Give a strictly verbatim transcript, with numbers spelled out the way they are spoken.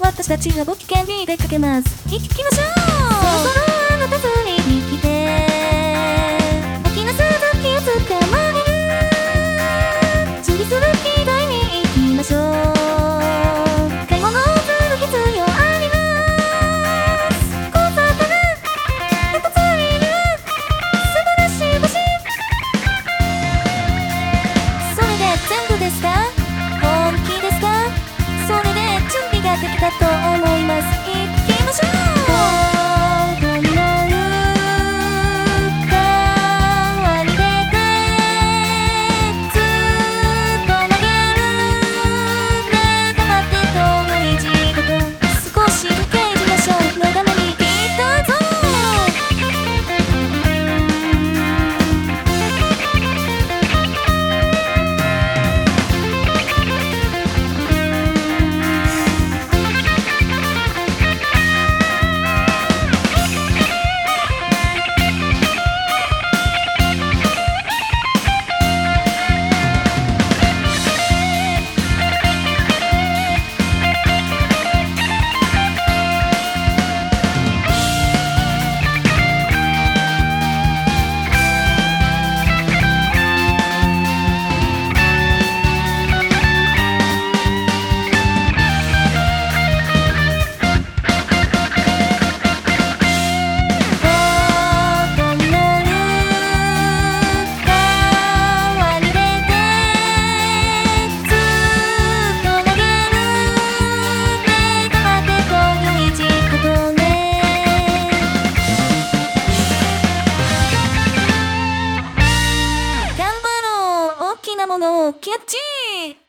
私たちはご機嫌に出かけます。行きましょう。そろそろあなた釣りに来て大きな鈴木を捕まえる。準備する機台に行きましょう。買い物をする必要あります。小魚また釣りには素晴らしい星。それで全部ですか？本気ですか？それで準備ができたと思います。行きましょう。大きなものをキャッチ。